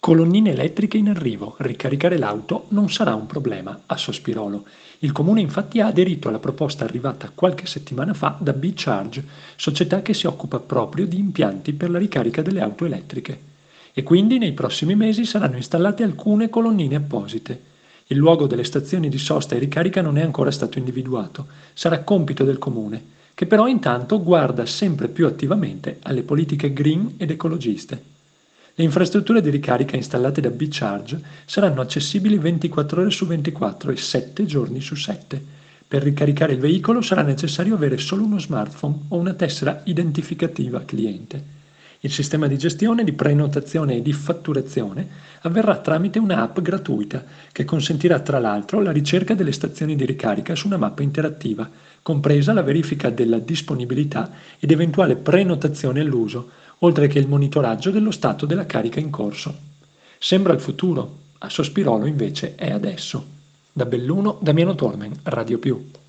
Colonnine elettriche in arrivo, ricaricare l'auto non sarà un problema, a Sospirolo. Il comune infatti ha aderito alla proposta arrivata qualche settimana fa da B-Charge, società che si occupa proprio di impianti per la ricarica delle auto elettriche. E quindi nei prossimi mesi saranno installate alcune colonnine apposite. Il luogo delle stazioni di sosta e ricarica non è ancora stato individuato, sarà compito del comune, che però intanto guarda sempre più attivamente alle politiche green ed ecologiste. Le infrastrutture di ricarica installate da B-Charge saranno accessibili 24 ore su 24 e 7 giorni su 7. Per ricaricare il veicolo sarà necessario avere solo uno smartphone o una tessera identificativa cliente. Il sistema di gestione, di prenotazione e di fatturazione avverrà tramite un'app gratuita che consentirà tra l'altro la ricerca delle stazioni di ricarica su una mappa interattiva, compresa la verifica della disponibilità ed eventuale prenotazione all'uso, oltre che il monitoraggio dello stato della carica in corso. Sembra il futuro, a Sospirolo invece è adesso. Da Belluno, Damiano Tolmen, Radio Più.